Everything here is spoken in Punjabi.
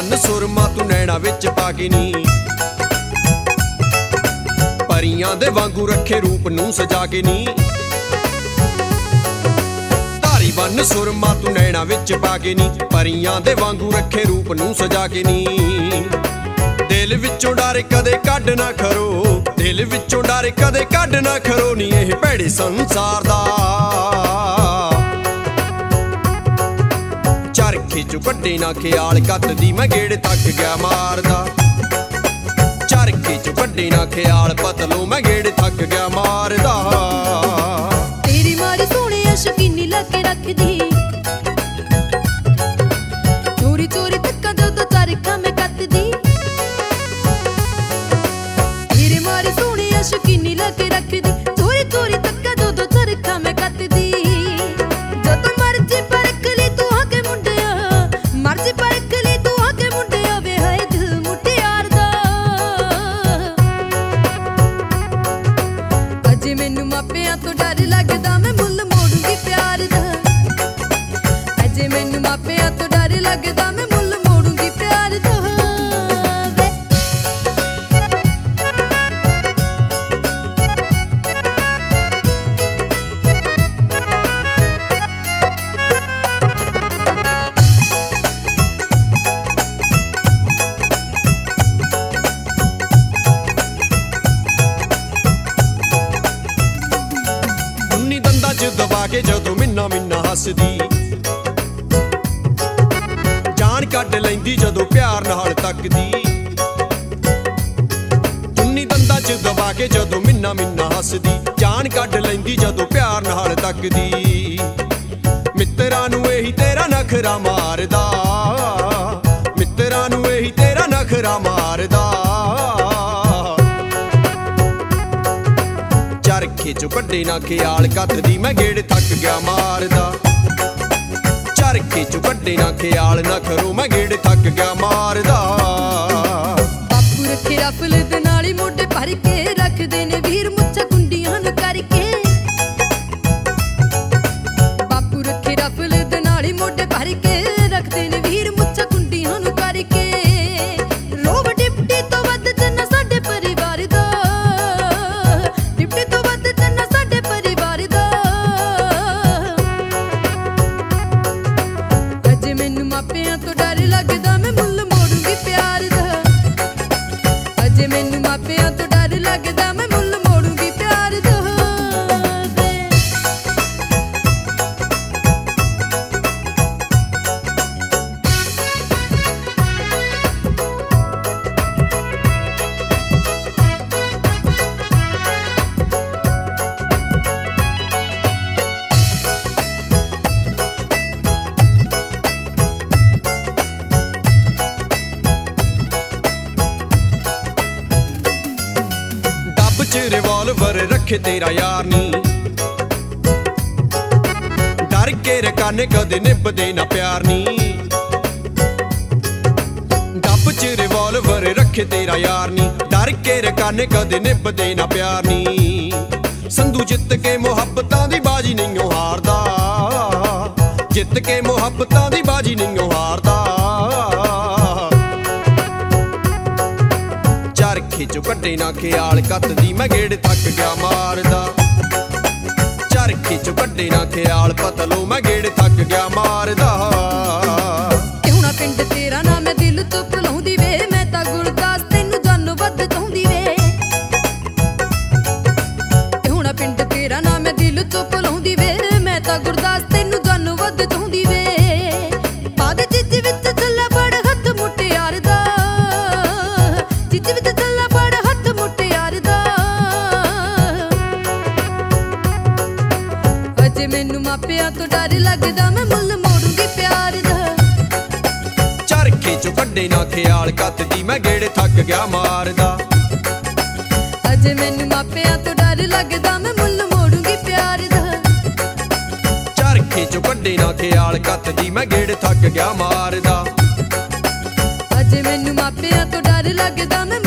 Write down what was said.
ਬੰਨ ਸੁਰਮਾ ਤੂੰ ਨੈਣਾ ਵਿੱਚ ਪਾ ਕੇ ਨੀ, ਪਰੀਆਂ ਦੇ ਵਾਂਗੂ ਰੱਖੇ ਰੂਪ ਨੂੰ ਸਜਾ ਕੇ ਨੀ। ਧਾਰੀ ਬੰਨ ਸੁਰਮਾ ਤੂੰ ਨੈਣਾ ਵਿੱਚ ਪਾ ਕੇ ਨੀ, ਪਰੀਆਂ ਦੇ ਵਾਂਗੂ ਰੱਖੇ ਰੂਪ ਨੂੰ ਸਜਾ ਕੇ ਨੀ। ਦਿਲ ਵਿੱਚੋਂ ਡਰ ਕਦੇ ਕੱਢ ਨਾ ਖਰੋ, ਦਿਲ ਵਿੱਚੋਂ ਡਰ ਕਦੇ ਕੱਢ ਨਾ ਖਰੋ ਨੀ ਇਹ ਭੈੜੇ ਸੰਸਾਰ ਦਾ। ਚਰਖੇ ਚੋਂ ਕੱਢੇ ਨਾ ਖਿਆਲ ਕੱਤਦੀ ਮੈਂ ਗੇੜ ਥੱਕ ਗਿਆ ਮਾਰਦਾ। ਚਰਖੇ ਚੋਂ ਕੱਢੇ ਨਾ ਖਿਆਲ ਪਤਲੋ ਮੈਂ ਗੇੜ ਥੱਕ ਗਿਆ ਮਾਰਦਾ। ਤੇਰੀ ਮਾਰੀ ਸੋਹਣਿਆ ਸ਼ਕੀਨੀ ਲਾ ਕੇ ਰੱਖਦੀ, ਚੋਰੀ ਚੋਰੀ ਤੱਕਾਂ ਜਦੋਂ ਚਰਖਾ ਮੈਂ ਕੱਤਦੀ। ਤੇਰੀ ਮਾਰੀ ਸੋਹਣਿਆ ਸ਼ਕੀਨੀ ਲਾ ਕੇ ਰੱਖਦੀ, ਚੋਰੀ ਚੋਰੀ ਤੱਕਾਂ ਜਦੋਂ ਚਰਖਾ ਮੈਂ ਕੱਤਦੀ। ਜਦੋਂ ਮਰਜ਼ੀ ਪਰਖ ਲਈ ਤੂੰ ਆ ਕੇ ਮੁੰਡਿਆ, ਮਰਜ਼ੀ ਪਰਖ ਲਈ ਤੂੰ ਆ ਕੇ ਮੁੰਡਿਆ ਵੇ ਹਾਏ ਦਿਲ ਮੁਟਿਆਰ ਦਾ। ਅਜੇ ਮੈਨੂੰ ਮਾਪਿਆਂ ਤੋਂ ਡਰ ਲੱਗਦਾ ਮੈਂ ਮੁੱਲ ਮੋੜੂੰਗੀ ਪਿਆਰ ਦਾ। ਅਜੇ ਮੈਨੂੰ ਮਾਪਿਆਂ ਤੋਂ ਡਰ ਲੱਗਦਾ ਮੈਂ ਮੁੱਲ ਮੋੜੂੰਗੀ ਪਿਆਰ ਦਾ। ਦੰਦਾਂ 'ਚ ਦਬਾ ਕੇ ਜਦੋਂ ਮਿੰਨਾ ਮਿੰਨਾ ਹੱਸਦੀ, ਜਾਨ ਕੱਢ ਲੈਂਦੀ ਜਦੋਂ ਪਿਆਰ ਨਾਲ ਤੱਕਦੀ। ਚੁੰਨੀ ਦੰਦਾਂ 'ਚ ਦਬਾ ਕੇ ਜਦੋਂ ਮਿੰਨਾ ਮਿੰਨਾ ਹੱਸਦੀ, ਜਾਨ ਕੱਢ ਲੈਂਦੀ ਜਦੋਂ ਪਿਆਰ ਨਾਲ ਤੱਕਦੀ। ਮਿੱਤਰਾਂ ਨੂੰ ਇਹੀ ਤੇਰਾ ਨਖਰਾ ਮਾਰਦਾ, ਮਿੱਤਰਾਂ ਨੂੰ ਇਹੀ ਤੇਰਾ ਨਖਰਾ ਮਾਰਦਾ। ਚਰਖੇ ਚੋਂ ਕੱਢੇ ਨਾ ਖਿਆਲ ਕੱਤਦੀ ਮੈਂ ਗੇੜ ਥੱਕ ਗਿਆ ਮਾਰਦਾ। ਚਰਖੇ ਚੋਂ ਕੱਢੇ ਨਾ ਖਿਆਲ ਨਾ ਕਰੋ ਮੈਂ ਗੇੜ ਥੱਕ ਗਿਆ ਮਾਰਦਾ। ਬਾਪੂ ਰੱਖੇ ਰਫਲ ਦੇ ਨਾਲ ਹੀ ਮੋਢੇ ਭਰ ਕੇ ਰੱਖਦੇ ਨੇ ਵੀਰ ਮੁੱਛਾਂ ਕੁੰਡੀਆਂ ਨੂੰ ਕਰਕੇ। ਬਾਪੂ ਰੱਖੇ ਰਫਲ ਦੇ ਨਾਲ ਹੀ ਮੋਢੇ ਭਰ ਕੇ ਰੱਖਦੇ ਨੇ ਵੀਰ ਮੁੱਛਾਂ ਕੁੰਡੀਆਂ ਨੂੰ ਕਰਕੇ। ਰੋਬ ਡਿਪਟੀ ਤੋਂ ਵੱਧ ਚੰਨਾ ਸਾਡੇ ਪਰਿਵਾਰ ਦਾ, ਡਿਪਟੀ ਤੋਂ ਵੱਧ ਚੰਨਾ ਸਾਡੇ ਪਰਿਵਾਰ ਦਾ। ਅਜੇ ਮੈਨੂੰ ਮਾਪਿਆਂ ਤੋਂ ਡਰ ਲੱਗਦਾ ਮੈਂ ਮੁੱਲ ਮੋੜੂੰਗੀ ਪਿਆਰ ਦਾ। ਅਜੇ ਮੈਨੂੰ ਮਾਪਿਆਂ ਤੋਂ ਡਰ ਲੱਗਦਾ ਮੈਂ ਮੁੱਲ ਮੋੜੂੰਗੀ ਪਿਆਰ ਦਾ। ਰਿਵਾਲਵਰ ਰੱਖੇ ਤੇਰਾ ਯਾਰ ਨੀ, ਡਰ ਕੇ ਰਕਾਨੇ ਕਦੇ ਨਿਭਦੇ ਨਾ ਪਿਆਰ ਨੀ। ਡੱਬ 'ਚ ਰਿਵਾਲਵਰ ਰੱਖੇ ਤੇਰਾ ਯਾਰ ਨੀ, ਡਰ ਕੇ ਰਕਾਨੇ ਕਦੇ ਨਿਭਦੇ ਨਾ ਪਿਆਰ ਨੀ। ਸੰਧੂ ਜਿੱਤ ਕੇ ਮੁਹੱਬਤਾਂ ਦੀ ਬਾਜੀ ਨਹੀਂਓ ਹਾਰਦਾ, ਜਿੱਤ ਕੇ ਮੁਹੱਬਤਾਂ ਦੀ ਬਾਜੀ ਨਹੀਂਓ ਹਾਰਦਾ। ਚਰਖੇ ਚੋਂ ਕੱਢੇ ਨਾ ਖਿਆਲ ਕੱਤਦੀ ਮੈਂ ਗੇੜ ਥੱਕ ਗਿਆ ਮਾਰਦਾ। ਚਰਖੇ ਚੋਂ ਕੱਢੇ ਨਾ ਖਿਆਲ ਪਤਲੋ ਮੈਂ ਗੇੜ ਥੱਕ ਗਿਆ ਮਾਰਦਾ। ਕਿਉਂ ਨਾ ਪਿੰਡ ਤੇਰਾ ਨਾ ਮੈਂ ਦਿਲ ਤੋਂ ਭੁਲਾਉਂਦੀ ਵੇ, ਮੈਂ ਤਾਂ ਗੁਰਦਾਸ ਤੈਨੂੰ ਜਾਨੋਂ ਵੱਧ ਚਾਹੁੰਦੀ ਵੇ। ਕਿਉਂ ਨਾ ਪਿੰਡ ਤੇਰਾ ਨਾ ਮੈਂ ਦਿਲ ਤੋਂ ਭੁਲਾਉਂਦੀ ਵੇ, ਮੈਂ ਤਾਂ ਗੁਰਦਾਸ ਤੈਨੂੰ ਜਾਨੋਂ ਵੱਧ ਚਾਹੁੰਦੀ ਵੇ। ਬਾਦ ਚਿੱਚ ਵਿੱਚ ਚੱਲਾ ਬੜ ਹੱਥ ਮੁਟਿਆਰ ਦਾ, ਚਿੱਚ ਵਿੱਚ ਚੱਲਾ ਬੜ ਹੱਥ ਮੁਟਿਆਰ ਦਾ। ਅਜੇ ਮੈਨੂੰ ਮਾਪਿਆਂ ਤੋਂ ਡਰ ਲੱਗਦਾ ਮੈਂ ਮੁੱਲ ਮੋੜੂੰਗੀ ਪਿਆਰ ਦਾ। ਚਰਖੇ ਚੋਂ ਕੱਢੇ ਨਾ ਖਿਆਲ ਕੱਤਦੀ ਮੈਂ ਗੇੜ ਥੱਕ ਗਿਆ ਮਾਰਦਾ। ਅਜੇ ਮੈਨੂੰ ਮਾਪਿਆਂ ਤੋਂ ਡਰ ਲੱਗਦਾ ਮੈਂ ਮੁੱਲ ਮੋੜੂੰਗੀ ਪਿਆਰ ਦਾ। ਚਰਖੇ ਚੋਂ ਕੱਢੇ ਨਾ ਖਿਆਲ ਕੱਤਦੀ ਮੈਂ ਗੇੜ ਥੱਕ ਗਿਆ ਮਾਰਦਾ। ਅਜੇ ਮੈਨੂੰ ਮਾਪਿਆਂ ਤੋਂ ਡਰ ਲੱਗਦਾ ਮੈਂ